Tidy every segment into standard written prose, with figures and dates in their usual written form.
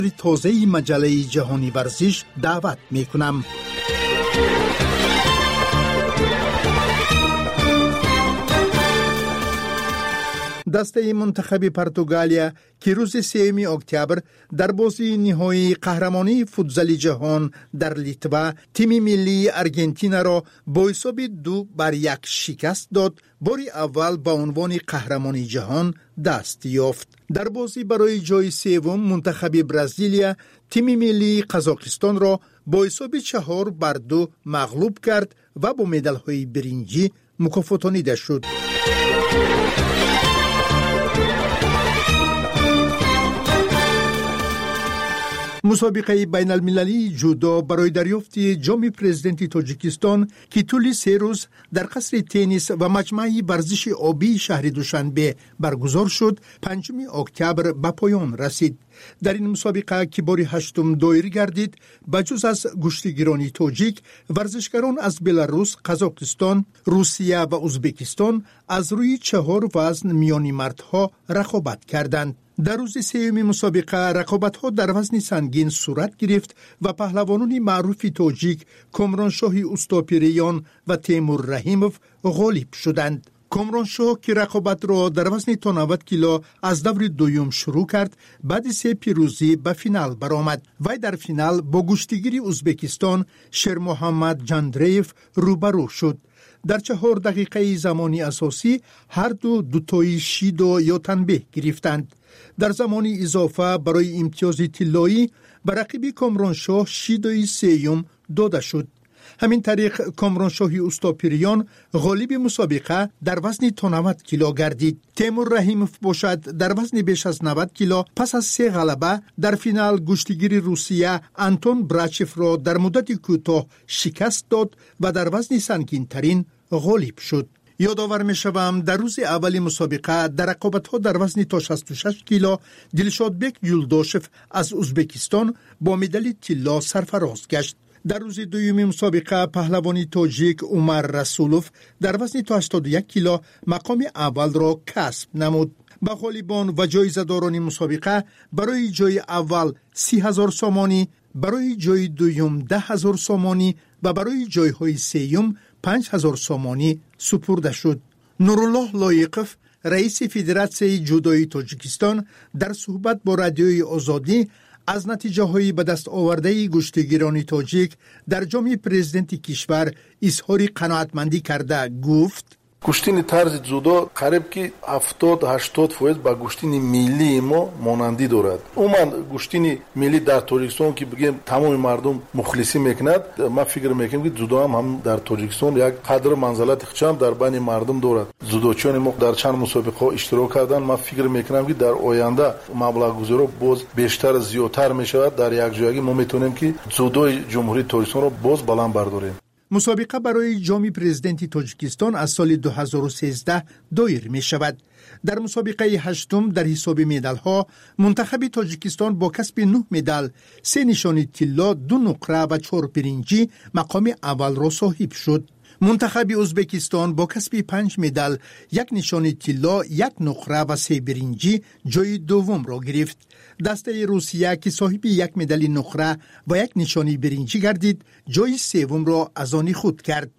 تازه مجله جهانی ورزش دعوت میکنم. دسته منتخب پرتغالیا که روز 3 اکتبر در بازی نهایی قهرمانی فوتبال جهان در لیتوا تیم ملی آرژانتین را با حساب 2-1 شکست داد، باری اول با عنوان قهرمانی جهان دست یافت. در بازی برای جای سوم منتخب برزیلیا تیم ملی قزاقستان را با حساب 4-2 مغلوب کرد و با مدال‌های برنجی مکافاتانیده شد. مسابقه بین المللی جودو برای دریافت جام پرزیدنت تاجیکستان که طول 3 روز در قصر تنیس و مجمع ورزش آبی شهر دوشنبه برگزار شد، 5 اکتبر به پایان رسید. در این مسابقه که بار 8 دایر گردید، بجز از گشتیگیران تاجیک، ورزشکاران از بلاروس، قزاقستان، روسیه و ازبکستان از روی 4 وزن میانی مردها رقابت کردند. در روز 3 مسابقه رقابت‌ها در وزن سنگین صورت گرفت و پهلوانان معروف تاجیک کامرانشاه اوستاپیریان و تیمور رحیموف غالب شدند. کامرانشاه که رقابت را در وزن تا 90 کیلو از دور دوم شروع کرد، بعد 3 پیروزی به فینال برآمد. وی در فینال با گشتیگیر ازبکستان شیر محمد جاندریف روبرو شد. در 4 دقیقه زمانی اساسی هر دو تایی شیدو یا تنبیه گرفتند. در زمان اضافه برای امتیاز طلایی به رقیب کامرانشاه شیدوی 3 داده شد. همین طریق کامرانشاه اوستاپیریان غالب مسابقه در وزن تا 90 کیلو گردید. تیمور رحیموف باشد در وزن بیش از 90 کیلو پس از 3 غلبه در فینال گشتیگیر روسیه آنتون براچف را در مدت کوتاه شکست داد و در وزن سنگین ترین غالب شد. یادآور می‌شوم در روز اول مسابقه در رقابت‌ها در وزن تا 66 کیلو دلشادبک یولداشف از ازبکستان با مدال طلا سرفراز گشت. در روز دوم مسابقه پهلوانی تاجیک عمر رسولوف در وزن تا 81 کیلو مقام اول را کسب نمود. به غالبان و جایزه‌داران مسابقه برای جای اول 30,000 سومانی، برای جای دوم 10,000 سومانی و برای جایهای سوم 5,000 سومانی سپرده شد. نورالله لایقف رئیس فدراسیون جودوی تاجیکستان در صحبت با رادیوی آزادی از نتیجه های به دست آورده گشتیگیران تاجیک در جام پرزیدنت کشور اظهار قناعتمندی کرده گفت: گشتین طرز جودو قریب که 70-80% با گشتین ملی ما مانندی دارد. عموما گشتین ملی در تاجیکستان که بگیم تمام مردم مخلصی میکند، ما فکر میکنیم که جودو هم در تاجیکستان یک قدر منزلت خچم در بین مردم دارد. جودوچیان ما در چند مسابقه اشتراک کردن، ما فکر میکنم که در آینده مبلغ گذاری باز بیشتر زیادتر میشود. در یک جایی ما میتونیم که جودوی جمهوری تاجیکستان را باز بلند برداریم. مسابقه برای جام پرزیدنت تاجیکستان از سال 2013 دایر می شود. در مسابقه 8 در حساب مدال‌ها منتخب تاجیکستان با کسب 9 مدال، 3 نشان طلا، 2 نقره و 4 برنجی مقام اول را صاحب شد. منتخب ازبکستان با کسب 5 مدال، 1 نشان طلا، 1 نقره و 3 برنجی جای دوم را گرفت. دسته روسیه که صاحب 1 مدال نقره و 1 نشانی برنجی گردید، جای سوم را از آن خود کرد.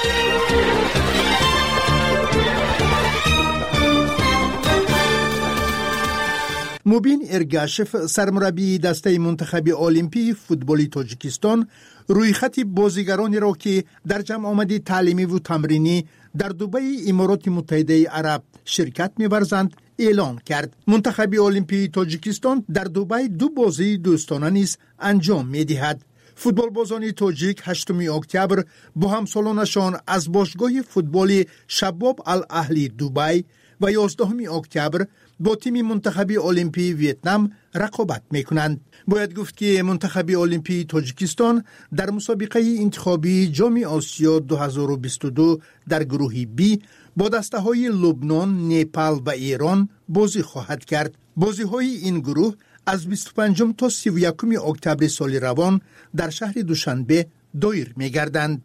مبین ارگاشف سرمربی دسته منتخب المپی فوتبال تاجیکستان روی خط بازیگرانی را که در جمع آمد تعلیمی و تمرینی در دبی امارات متحده عرب شرکت می‌ورزند اعلان کرد. منتخب المپی تاجیکستان در دبی 2 بازی دوستانه نیز انجام می‌دهد. فوتبال بازان تاجیک 8 اکتبر با همسالانشان از باشگاه فوتبال شباب الاهلی دبی و 11 اکتبر با تیم منتخب المپی ویتنام رقابت میکنند. باید گفت که منتخب المپی تاجیکستان در مسابقه انتخابی جام آسیا 2022 در گروه بی با دسته های لبنان، نپال و ایران بازی خواهد کرد. بازی های این گروه از 25 تا 31 اکتبر سال روان در شهر دوشنبه دایر می‌گردند.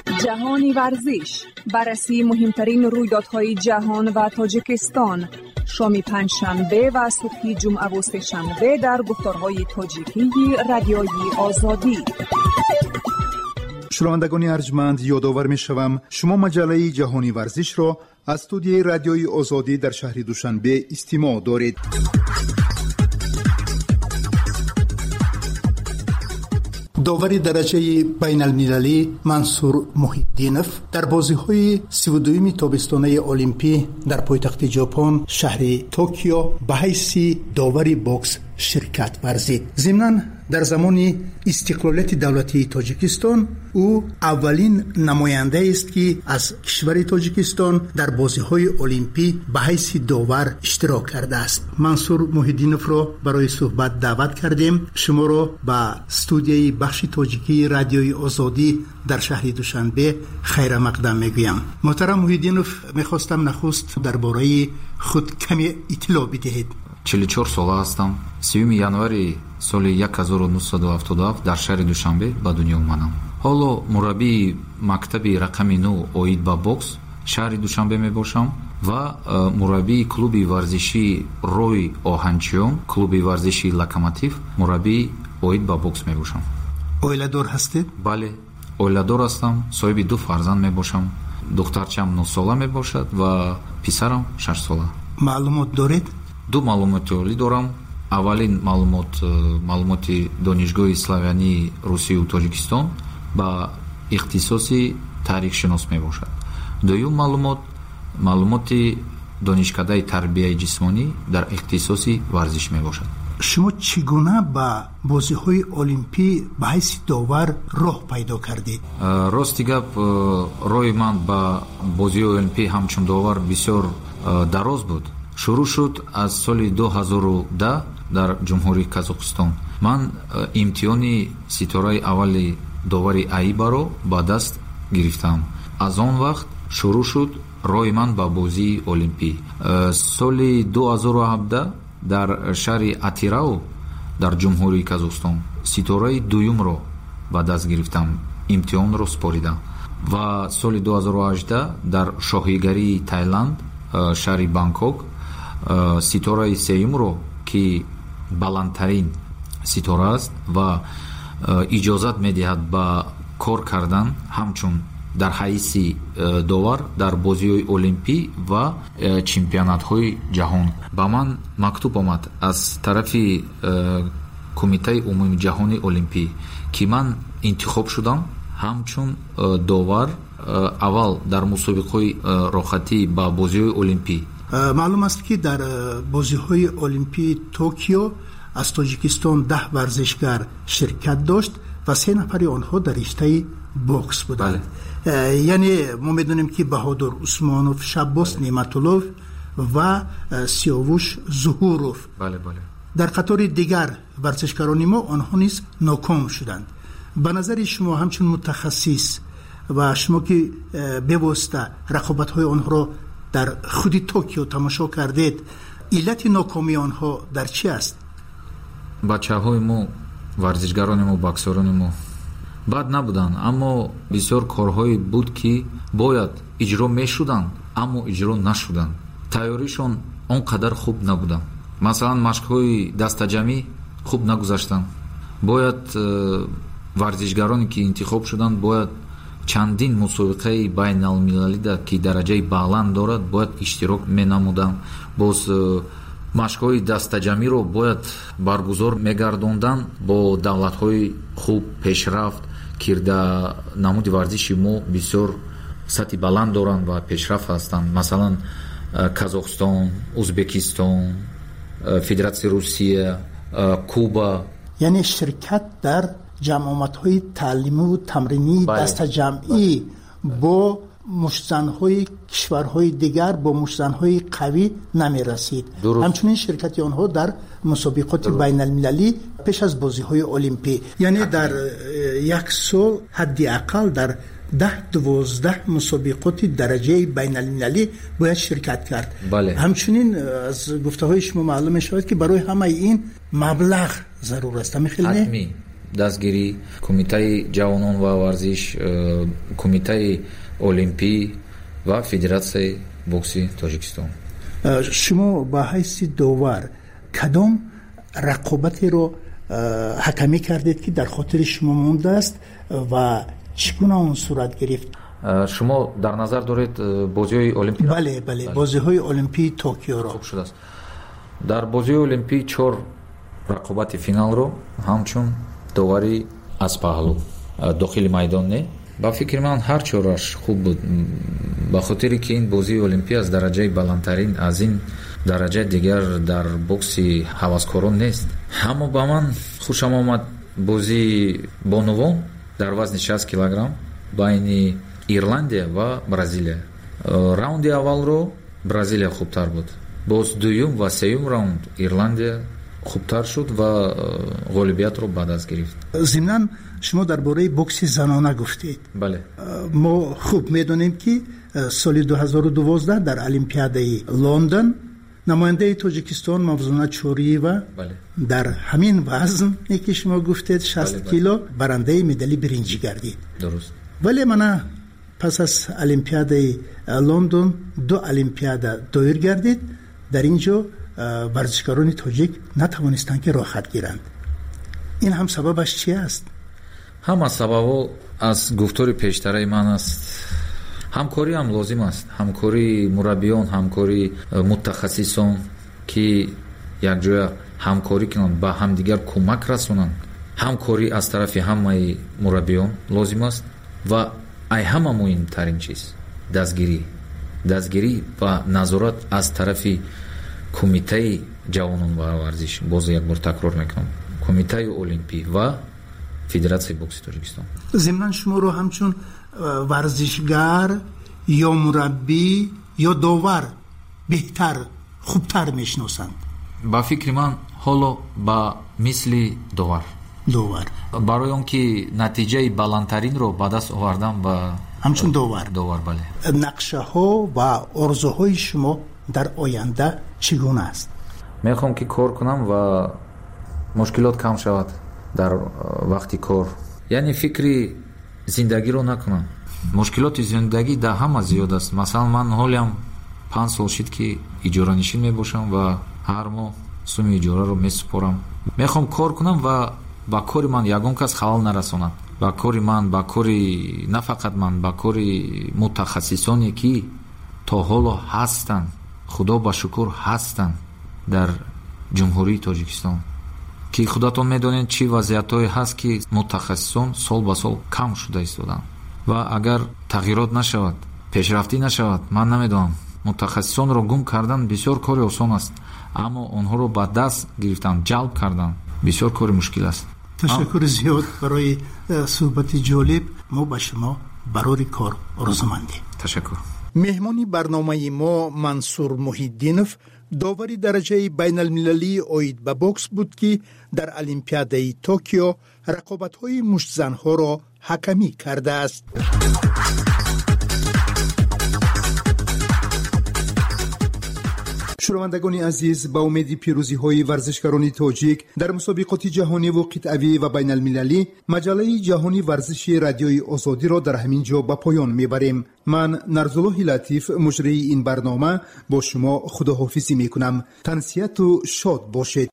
جهانی ورزش، بررسی مهمترین رویدادهای جهان و تاجیکستان، شام پنجشنبه و صبح جمعه و سه‌شنبه در گفتارهای تاجیکی رادیوی آزادی. شنوندگان ارجمند، یادآور می‌شوم شما مجله جهانی ورزش را از استودیوی رادیوی آزادی در شهر دوشنبه استماع دارید. داور درجه بین المللی منصور محی‌الدینов در بازی‌های 32 تابستانه المپی در پایتخت ژاپن شهر توکیو به حیث داور بوکس شرکت ورزید. ضمناً در زمان استقلالیت دولتی تاجیکستان او اولین نماینده است که از کشور تاجیکستان در بازی‌های المپی به حیث داور اشتراک کرده است. منصور محی‌الدینов را برای صحبت دعوت کردیم. شما را به استودیوی بخش تاجیکی رادیوی آزادی در شهر دوشنبه خیر مقدم میگویم. محترم محی‌الدینов، میخواستم نخست درباره خود کمی اطلاع بدهید. 44 ساله هستم. 30 январи соли 1977 дар шаҳри Душанбе ба дунё омадам. ҳоло мураббии мактаби рақами 9 оид ба бокс шаҳри Душанбе мебошам ва мураббии клуби варзишии Рой Оҳанчиён, клуби варзишии Локомотив, мураббии оид ба бокс мебошам. оиладор ҳастед? бале, оиладор ҳастам. соҳиби 2 фарзанд мебошам. духтарчам 9 сола мебошад ва писарам 6 сола. маълумот доред? 2 маълумоти олӣ дорам. аввалин маълумоти донишгоҳи славянии русию тоҷикистон ба ихтисоси таърихшинос мебошад. дуюм маълумоти донишкадаи тарбияи ҷисмонӣ дар ихтисоси варзиш мебошад. шумо чӣ гуна ба бозиҳои олимпӣ ба ҳайси довар роҳ пайдо кардед? рости гап, роҳи ман ба бозиҳои олимпӣ ҳамчун довар бисёр дароз буд. шурӯъ шуд аз соли 2010 дар ҷумҳурии Казоқистон. ман имтиҳони ситораи аввали довари АИБАро ба даст гирифтам. аз он вақт шурӯъ шуд роҳи ман ба бозии олимпӣ. соли 2017 дар шаҳри Атирау дар ҷумҳурии Казоқистон ситораи дуюмро ба даст гирифтам, имтиҳонро спорида. ва соли 2018 дар шоҳигарии Таиланд шаҳри Бангкок ситораи сеюмро ки баландтарин ситора аст ва иҷозат медиҳад ба кор кардан ҳамчун дар ҳайси довар дар бозиҳои олимпӣ ва чемпионатҳои ҷаҳон. ба ман мактуб омад аз тарафи кумитаи умумии ҷаҳони олимпӣ ки ман интихоб шудам ҳамчун довар аввал дар мусобиқаҳои рохатӣ ба бозиҳои олимпӣ. маълум аст ки дар бозиҳои олимпии Токио аз Тоҷикистон 10 варзишгар ширкат дошт ва 3 нафари онҳо дар риштаи бокс буданд. яъне мо медонем ки Баҳодур Усмонов, Шаббос Неъматуллов ва Сиёвуш Зуҳуров дар қатори дигар варзишгарони мо онҳо низ ноком шуданд. ба назари шумо ҳамчун мутахассис ва шумо ки бевосита рақобатҳои онҳоро дар худи Токио тамошо кардед, иллати нокомии онҳо дар чӣ аст? бачаҳои мо, варзишгарони мо, боксёрони мо бад набуданд, аммо бисёр корҳое буд ки бояд иҷро мешуданд, аммо иҷро нашуданд. тайёришон он қадар хуб набуданд. масалан, машқҳои дастаҷамӣ хуб нагузаштанд. бояд варзишгароне ки интихоб шуданд бояд чандин мусобиқаи байналмилалида ки дараҷаи баланд дорад бояд иштирок менамуданд. боз машқҳои дастаҷамиро бояд баргузор мегардонданд бо давлатҳои хуб пешрафт кирда намуди варзиши мо бисёр сатҳи баланд доранд ва пешрафт ҳастанд. масалан, Казоқистон, Узбекистон, Федератсияи Русия, Куба. яъне ширкат дар ҷамъоматҳои таълимиву тамринии дастаҷамъӣ бо мушзанҳои кишварҳои дигар бо мушзанҳои қавӣ намерасид. ҳамчунин ширкати онҳо дар мусобиқоти байналмилалӣ пеш аз бозиҳои олимпӣ, яъне дар як сол ҳадди ақал дар 10-12 мусобиқоти дараҷаи байналмилалӣ бояд ширкат кард. ҳамчунин аз гуфтаҳои шумо маълум мешавад ки барои ҳамаи ин маблағ зарур аст. ҳатмӣ дастгирӣ кумитаи ҷавонон ва варзиш, кумитаи олимпӣ ва Федератсияи бокси Тоҷикистон. شما با حیث داور کدام رقابتی رو حکمی کردید که در خاطر شما مونده است و چگونه اون صورت گرفت؟ شما در نظر دارید بازی‌های المپی؟ بله بازی‌های المپی توکیو رو. خوب شده است. در بازی المپی 4 رقابت فینال رو همچون داوری از پهلو داخل میدان نه با فکر من هر چورش خوب بود، با خاطری که این بازی المپی از درجه بلندترین از این درجه دیگر در بوکس هواسکاران نیست. اما با من خوشم آمد بازی بانوان در وزن 60 کیلوگرم بین ایرلندیا و برزیلیا. раунди аввалро бразилия хубтар буд, боз дуюм ва сеюм раунд ирландия хубтар шуд ва ғолибиятро ба даст гирифт. зимнан шумо дар бораи бокси занона гуфтед. бале, мо хуб медонем ки соли 2012 дар олимпиадаи лондон намояндаи тоҷикистон мавзуна чориева дар ҳамин вазне ки шумо гуфтед 60 кило барандаи медали биринҷӣ гардид. дуруст. вале мана пас аз олимпиадаи лондон 2 олимпиада доир гардид. дар ин ҷо варзишгарони тоҷик натавонистанд ки роҳат гиранд. ин ҳам сабабаш чи аст? ҳама сабабо аз гуфтори пештараи ман аст. ҳамкорӣ ҳам лозим аст, ҳамкории мураббиён, ҳамкории мутахассисон ки якҷоя ҳамкорӣ кунанд, ба ҳамдигар кӯмак расонанд. ҳамкорӣ аз тарафи ҳамаи мураббиён лозим аст ва ай ҳама муҳимтарин чиз дастгирӣ ва назорат аз тарафи кумитаи ҷавонон ва варзиш, боз як бор такрор мекунам, кумитаи олимпӣ ва федератсияи бокси тоҷикистон. зимнан шуморо ҳамчун варзишгар ё мураббӣ ё довар беҳтар хубтар мешиносанд? ба фикри ман ҳоло ба мисли довар барои он ки натиҷаи баландтаринро ба даст овардан ба ҳамчун довар. бале. нақшаҳо ва орзуҳои шумо дар оянда чигуна аст? мехоҳам ки кор кунам ва мушкилот кам шавад дар вақти кор, яъне фикри зиндагиро накунам. мушкилоти зиндагӣ дар ҳама зиёд аст. масалан ман ҳолиам 5 сол шид ки иҷоранишин мебошам ва ҳар моҳ суми иҷораро месупорам. мехоҳам кор кунам ва ба кори ман ягон кас халал нарасонад. ба кори ман, ба кори на фақат ман, ба кори мутахассисоне ки то ҳоло ҳастанд, худо ба шукр ҳастанд дар ҷумҳурии Тоҷикистон, ки худатон медонед чӣ вазъиятҳое ҳаст ки мутахассисон сол ба сол кам шуда истоданд. ва агар тағйирот нашавад, пешрафтӣ нашавад, ман намедонам, мутахассисонро гум кардан бисёр кори осон аст, аммо онҳоро ба даст гирифтан, ҷалб кардан бисёр кори мушкил аст. ташаккури зиёд барои суҳбати ҷолиб. мо ба шумо барори кор орзумандем. ташаккур. меҳмони барномаи мо Мансур Муҳиддинов, довари дараҷаи байналмилалии оид ба бокс буд ки дар олимпиадаи Токио рақобатҳои муштзанҳоро ҳакамӣ кардааст. шунавандагони азиз, ба умеди пирӯзиҳои варзишгарони тоҷик дар мусобиқоти ҷаҳониву қитъавӣ ва байналмилалӣ, маҷалаи ҷаҳони варзиши радиои озодиро дар ҳамин ҷо ба поён мебарем. ман Нарзуллоҳи Латиф, муҷрии ин барнома, бо шумо худоҳофизӣ мекунам. тансияту шод бошед.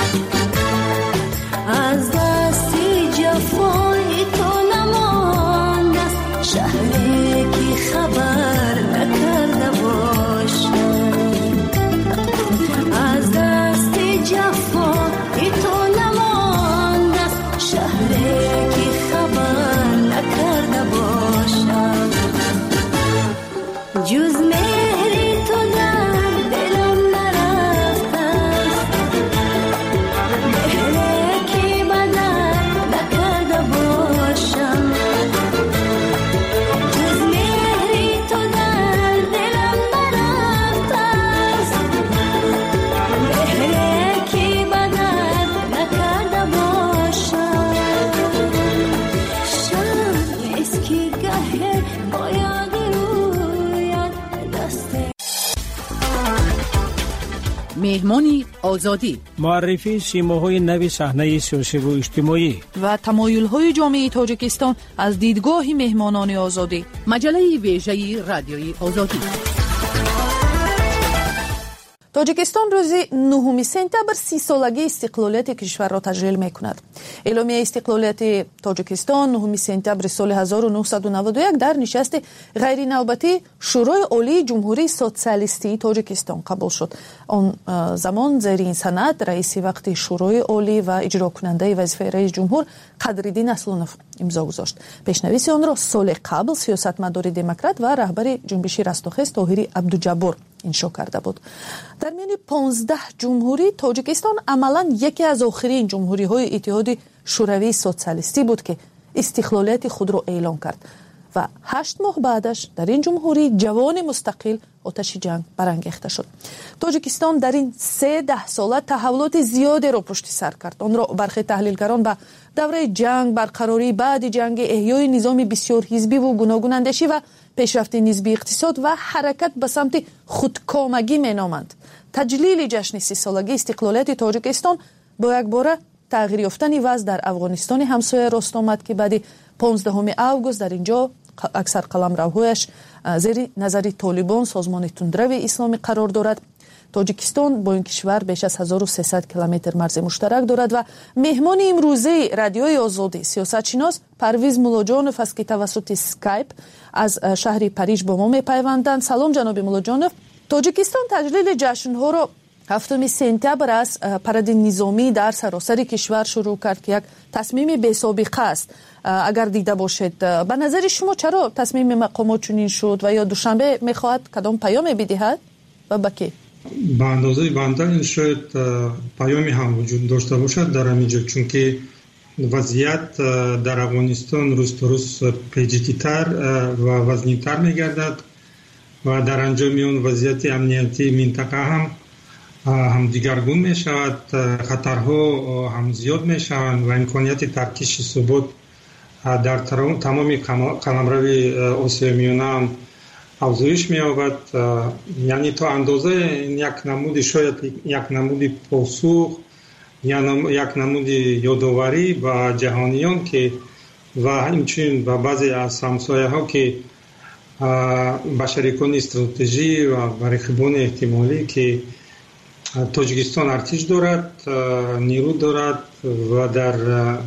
از دستی جفای تو نماندم، مهمانی آزادی، معرفی سیماهای نوی صحنه سیاسی و اجتماعی و تمایل‌های جامعه تاجیکستان از دیدگاه مهمانان آزادی. مجله ویژه رادیوی آزادی. تاجیکستان روز 9 سپتامبر 30 سالگی استقلالیت کشور را تجلیل می‌کند. اعلامیه استقلالیت تاجیکستان 9 سپتامبر سال 1991 در نشست غیر نوبتی شورای عالی جمهوری سوسیالیستی تاجیکستان قبول شد. آن زمان زیر این سند رئیس وقت شورای عالی و اجرا کننده وظیفه رئیس جمهور قدرالدین اسلانوف امضا گذاشت. پیشنویس آن را سال قبل سیاستمدار دموکرات و رهبر جنبش رستاخیز طاهری عبدالجبار انشا کرده بود. در میان 15 جمهوری تاجیکستان عملاً یکی از آخرین جمهوری‌های اتحاد شوروی سوسیالیستی بود که استقلالیت خود را اعلام کرد و 8 ماه بعدش در این جمهوری جوان مستقل آتش جنگ برانگیخته شد. تاجیکستان در این 13 ساله تحولات زیادی را پشت سر کرد. آن را برخی تحلیلگران به دوره جنگ، برقراری بعد جنگ، احیای نظام بسیار حزبی و گوناگون اندیشی و پیشرفت نسبی اقتصاد و حرکت به سمت خودکامگی مینامند. تجلیل جشن 30 سالگی استقلالیت تاجیکستان با یک باره تغییر یافتن وضع در افغانستان همسایه راست آمد که بعد 15 آگوست در اینجا اکثر قلمروهایش زیر نظر طالبان سازمان تندرو اسلامی قرار دارد. تاجیکستان با این کشور بیش از 1300 کیلومتر مرز مشترک دارد و مهمان امروزه رادیوی آزادی سیاستشناس پرویز مولاجانوف است که توسط اسکایپ از شهر پاریژ با ما میپیوندند. سلام جناب مولاجانوف. تاجیکستان تجلیل جشن‌ها را 7 سپتامبر از پرد نظامی در سراسر کشور شروع کرد که یک تصمیم بی‌سابقه است. اگر دیده باشید به نظر شما چرا تصمیم مقامات چنین شد و یا دوشنبه میخواهد کدام پیام بدهد و به کی؟ به اندازه بنده شاید پیامی هم وجود داشته باشد در اینجا، چون که وضعیت در افغانستان روز تا روز پیچیده‌تر و وزنی‌تر می‌گردد و در انجام اون وضعیت امنیتی منطقه هم دیگرگون می‌شود، خطرها هم زیاد می‌شوند و امکانیت ترکیش ثبات در تمام قلمروی آسیای میانه هم افزایش می‌یابد. یعنی تا اندازه یک نمود، شاید یک نمود پاسخ یا یک نمود یادآوری به جهانیان که و همچنین به بعضی از همسایه‌ها که به شریکان استراتژی و به رقیبان احتمالی که تاجیکستان ارتش دارد، نیرو دارد و در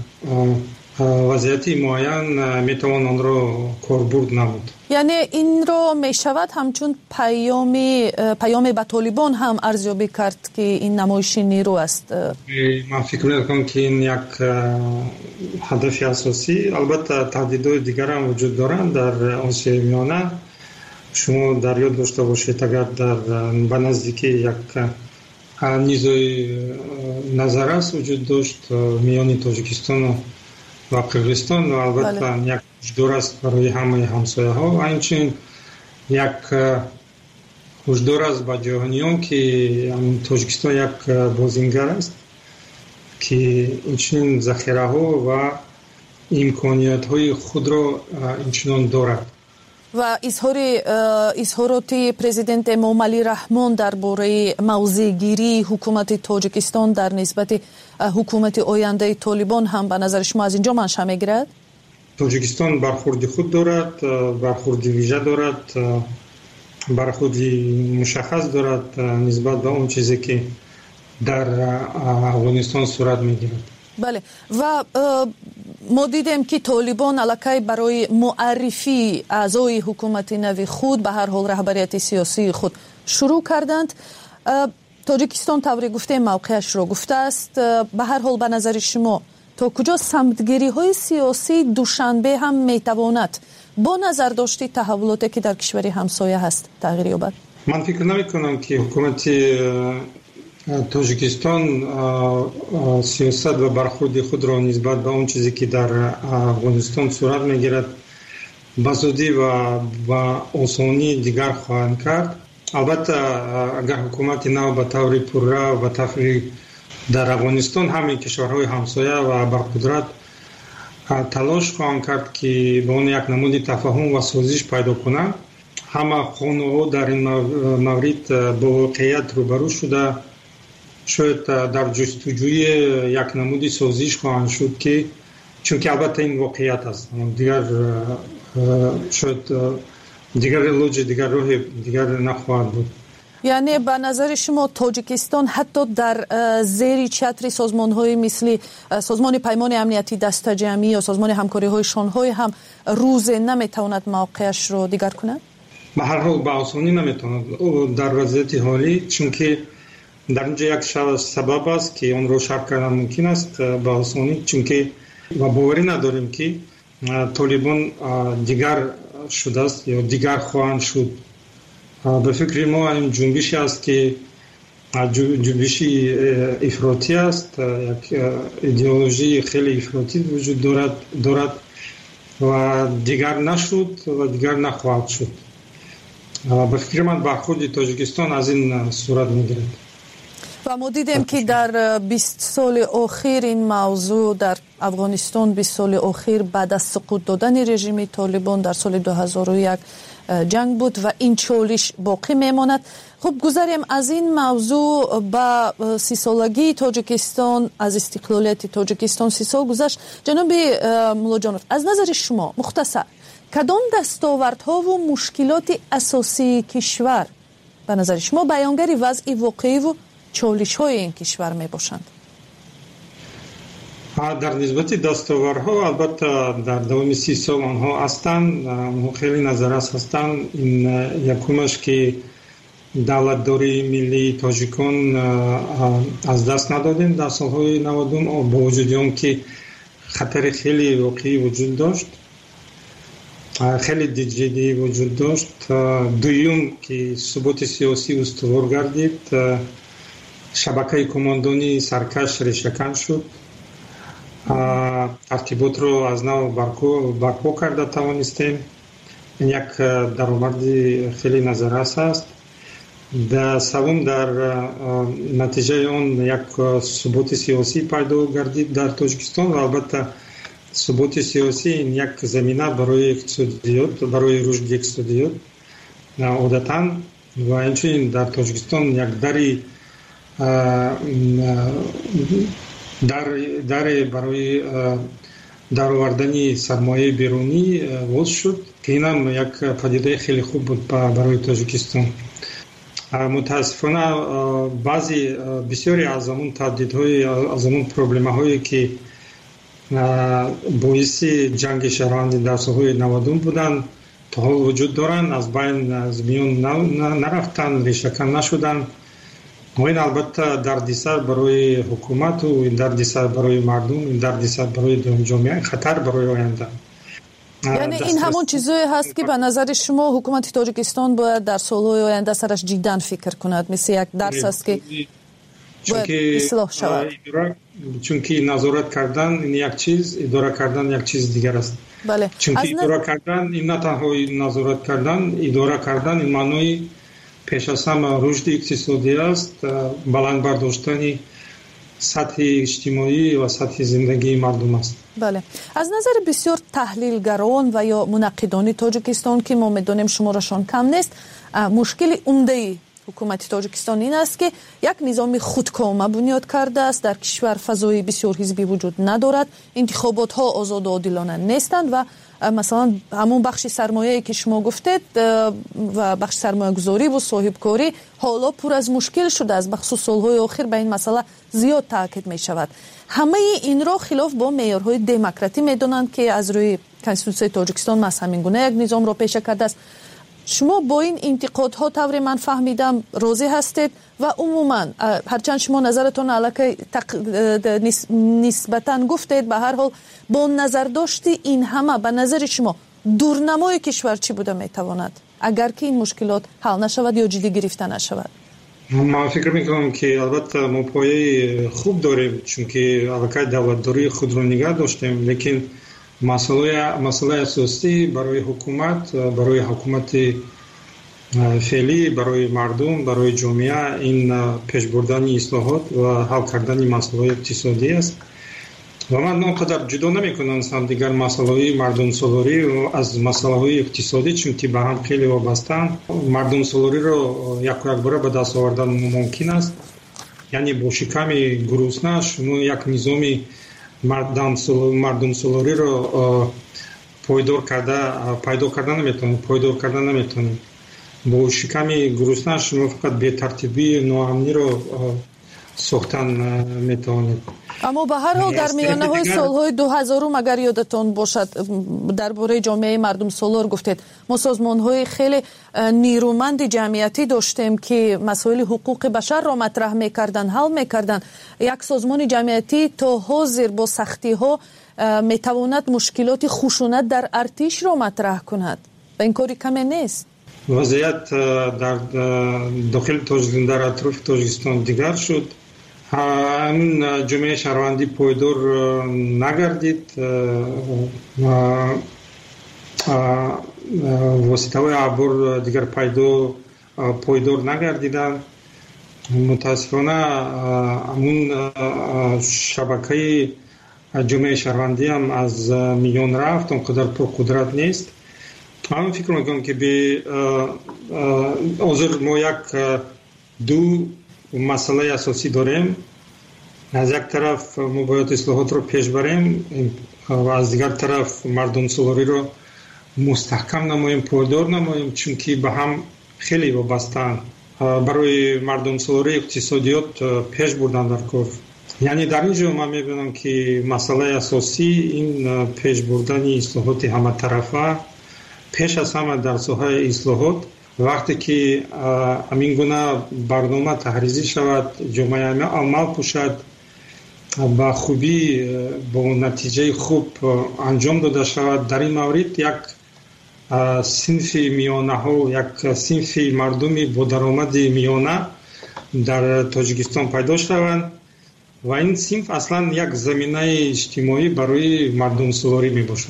وضعیت معین میتوان آن را کاربرد نمود. یعنی این را میشود همچون پیام به طالبان هم ارزیابی کرد که این نمایش نیرو است. من فکر میکنم که این یک هدف اساسی. البته تهدیدهای دیگر هم وجود دارند در آسیای میانه. شما در یاد داشته باشید اگر به نزدیکی یک نیزوی نظرس وجود داشت میان تاجیکستان و قرقیزستان و البته یک هشدار است برای همه همسایه ها و همچنین یک هشدار است به جهانیان که تاجیکستان یک بازینگر است که همچنین ذخیره ها و امکانیت های خود را همچنان دارد. و اظهارات پرزیدنت امام علی رحمان درباره موضع‌گیری حکومت تاجیکستان در نسبت حکومت آینده طالبان هم به نظر شما از اینجا منشأ می‌گیرد؟ تاجیکستان برخورد خود دارد، برخورد ویژه دارد، برخورد مشخص دارد نسبت به اون چیزی که در افغانستان صورت می‌گیرد. بله و ما دیدیم که طالبان علاقه برای معرفی اعضای حکومت نوی خود به هر حال رهبریت سیاسی خود شروع کردند. تاجیکستان طوری گفته موقعش را گفته است. به هر حال به نظر شما تا کجا سمتگیری های سیاسی دوشنبه هم میتواند با نظر داشتی تحولاتی که در کشور همسایه هست تغییر یابد؟ من فکر نمی کنم که حکومت تاجیکستان سیاست و برخورد خود را نسبت به اون چیزی که در افغانستان صورت میگیرد به زودی و آسانی دیگر خواهند کرد. البته اگر حکومت نو به طور پررو و تفریح در افغانستان همه کشورهای همسایه و برقدرت تلاش خواهند کرد که به اون یک نمود تفاهم و سازش پیدا کنند. همه خانه‌ها در این مورد با واقعیت روبرو شده شاید در جستجوی یک نمودی سازش خواهند شد که چون که البته این واقعیت است دیگر شاید دیگر علاج دیگر راه دیگر نخواهد بود. یعنی به نظر شما تاجیکستان حتی در زیر چتر سازمان‌های مثل سازمان پیمان امنیتی دست جمعی یا سازمان همکاری‌های شانگهای هم روز نمیتواند موقعش رو دیگر کند؟ به هر حال به آسانی نمیتواند در وضعیت حالی، چون که در اینجا یک سبب است که اون رو شرح کردن ممکن است به آسانی، چون که و باوری نداریم که طالبان دیگر شده است یا دیگر خواهند شد. به فکر ما این جنبشی است که جنبشی افراطی است، یک ایدئولوژی خیلی افراطی وجود دارد و دیگر نشد و دیگر نخواهد شد. به فکر من برخورد تاجیکستان از این صورت میگیرد. و ما دیدیم که در 20 سال اخیر این موضوع در افغانستان 20 سال اخیر بعد از سقوط دادن رژیم طالبان در سال 2001 جنگ بود و این چالش باقی میماند. خب گذاریم از این موضوع به 30 سالگی تاجیکستان، از استقلالیت تاجیکستان 30 سال گذشت. جناب ملاجانوف، از نظر شما مختصر کدام دستاوردها و مشکلات اساسی کشور به نظر شما بیانگر وضع واقعی و چالش‌های این کشور میباشند؟ در نسبت دستاوردها البته در دوام 30 سال آنها هستند، خیلی نظرات هستند. این یکمش که دولتداری ملی تاجیکان از دست ندادیم در سالهای 90 با وجود آن که خطر خیلی واقعی وجود داشت، خیلی جدی وجود داشت. دوم که ثبات سیاسی استوار گردید، شبکه کماندانی سرکش ریشه‌کن شد، ترتیبات رو از نو برپا کرده توانستیم. این یک درآمد خیلی نظررس است. سوم در نتیجه آن یک ثبات سیاسی پیدا گردید در تاجیکستان و البته ثبات سیاسی این یک زمینه برای اقتصادیات، برای رشد اقتصادیات عادتاً و اینچنین در تاجیکستان یک در برای درآوردن سرمایه بیرونی باز شد که این هم یک پدیده خیلی خوب بود برای تاجیکستان. متاسفانه بسیاری از اون تهدیدهای، از اون پروبلم‌هایی که باعث جنگ شهروندی در سالهای 90 بودن تا حال وجود دارن، از میان نرفتن، ریشه‌کن نشدن. این البته دردسر برای حکومت و دردسر برای مردم، دردسر برای جامعه، خطر برای آینده. یعنی این همون چیزایی هست که به نظر شما حکومت تاجیکستان باید در سالهای آینده سرش جداً فکر کند، مثل یک درس است که باید اصلاح شود. چون که نظارت کردن این یک چیز، اداره کردن یک چیز دیگر است. بله. چون که اداره کردن این نه تنها نظارت کردن، اداره کردن این معنای پیش از همه رشد اقتصادی است، بلند برداشتن سطح اجتماعی و سطح زندگی مردم است. بله. از نظر بسیار تحلیلگران و یا منقدان تاجیکستان که ما می‌دانیم شمارشان کم نیست، مشکل عمده حکومت تاجیکستان این است که یک نظام خودکامه بنیاد کرده است. در کشور فضای بسیار حزبی وجود ندارد، انتخابات ها آزاد و عادلانه نیستند و مثلا همون بخش سرمایه‌ای که شما گفتید و بخش سرمایه گذاری و صاحبکاری حالا پر از مشکل شده است. بخصوص سالهای آخر به این مسئله زیاد تاکید می شود. همه این را خلاف با معیارهای دموکراتی می دانند که از روی کنستیتوسیون تاجیکستان از همین گونه یک نظام را پیشه کرده است. شما با این انتقادها طور من فهمیدم راضی هستید و عموما هرچند شما نظرتون علاقه نسبتاً گفتید، به هر حال با نظر داشتی این همه به نظر شما دورنمای کشور چی بوده میتواند اگر که این مشکلات حل نشود یا جدی گرفته نشود؟ من فکر میکنم که البته ما پایه خوب داریم، چون که علاقه دولتداری خود رو نگه داشتیم، لیکن مسئله اساسی برای حکومت فعلی، برای مردم، برای جامعه این پیش بردن اصلاحات و حل کردن مسائل اقتصادی است. و من آنقدر جدا نمی‌کنم دیگر مسائل مردم سالاری و از مسائل اقتصادی، چون که به هم خیلی وابسته‌اند. مردم سالاری رو یک بار به دست آوردن ممکن است، یعنی با شکم گرسنه شما یک نظام مردمسالاری رو پایدار کردن نمیتونید. با شکم گرسنه شما فقط به ترتیبی ناامنی رو ساختن میتونید. اما به هر حال در میانه های سالهای 2000 اگر یادتون باشد درباره جامعه مردم سالار گفتید ما سازمان های خیلی نیرومند جمعیتی داشتیم که مسائل حقوق بشر را مطرح میکردن، حل میکردن. یک سازمان جمعیتی تا حاضر با سختی ها میتواند مشکلات خشونت در ارتش را مطرح کند و این کاری کمی نیست. وضعیت در داخل تاجیکستان در اطراف تاجیکستان دیگر شد. همین جامعه شهروندی پایدار نگردید، واسطه های عبور دیگر پایدار نگردیدن. متاسفانه همون شبکه جامعه شهروندی هم از میان رفت، اونقدر پرقدرت نیست. من فکر میکنم که به حاضر ما یک دو مسئله اساسی داریم. از یک طرف ما باید اصلاحات رو پیش بریم و از دیگر طرف مردم سالاری رو مستحکم نماییم، پایدار نماییم، چون که به هم خیلی وابسته‌اند. برای مردم سالاری اقتصادیات پیش بردن در کار. یعنی در اینجا من میبینم که مسئله اساسی این پیش بردن اصلاحات همه طرفه. پیش از همه در ساحه اصلاحات وقتی که همین گونه برنامه تحریزی شود، جامعه عمل پوشد، با خوبی با نتیجه خوب انجام داده شود، در این مورد یک صنف میانه ها، یک صنف مردمی با درآمد میانه در تاجیکستان پیدا شوند و این صنف اصلا یک زمینه اجتماعی برای مردم سالاری می باشد.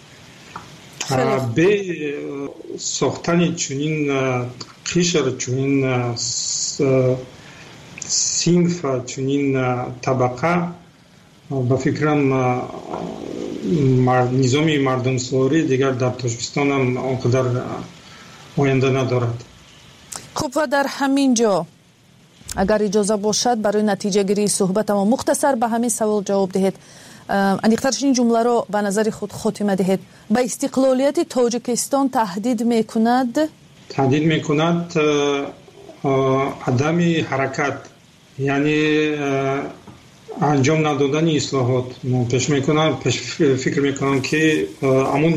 به ساختن چنین قشر، چنین صنف، چنین طبقه با فکرم نظام مردم سالاری دیگر در تاجیکستان هم آنقدر آینده ندارد. خب و در همین جا اگر اجازه باشد برای نتیجه گیری صحبت ما مختصر به همین سوال جواب دهید. انیقترش این جمله رو به نظر خود خاتمه دهید. به استقلالیت تاجیکستان تهدید میکند؟ تهدید میکند عدم حرکت، یعنی انجام ندادن اصلاحات. من فکر میکنم که همون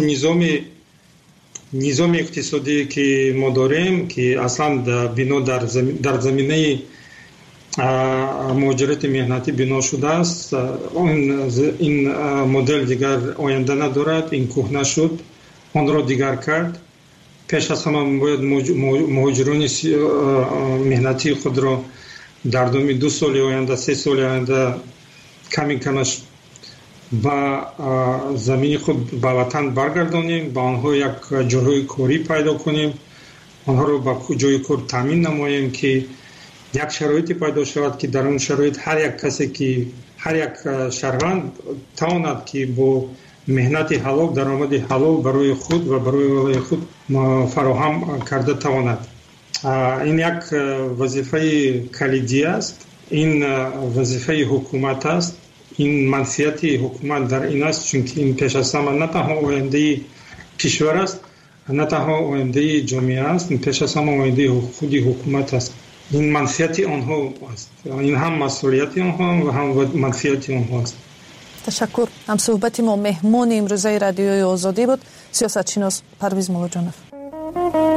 نظام اقتصادی که ما داریم که اصلا بنا در زمینه مهاجرت مهنتی بنا شده است، این مدل دیگر آینده ندارد، این کهنه شد، آن را دیگر کرد. پیش از همه باید مهاجران مهنتی خود را در دام 2 سال آینده 3 سال آینده کمی کمش با زمین خود به وطن برگردانیم، با آنها یک جای کاری پیدا کنیم، آنها را با جای کار تامین نماییم که یک شرایطی پیدا شود که در اون شرایط هر یک کسی که هر یک شهروند تواند که با مهنت حلال، درآمد حلال برای خود و برای خود فراهم کرده تواند. این یک وظیفه کلیدی است، این وظیفه حکومت است. این منفیت حکومت در این است چون که این پیش از همه نه تنها آینده کشور است، نه تنها آینده جامعه است، این پیش از همه آینده خود حکومت است. این منفیت آنها است، این هم مسئولیت آنها و هم منفیت آنها است. تشکر. هم صحبت ما مهمان امروزه رادیوی آزادی بود سیاستشناس پرویز مولاجانов.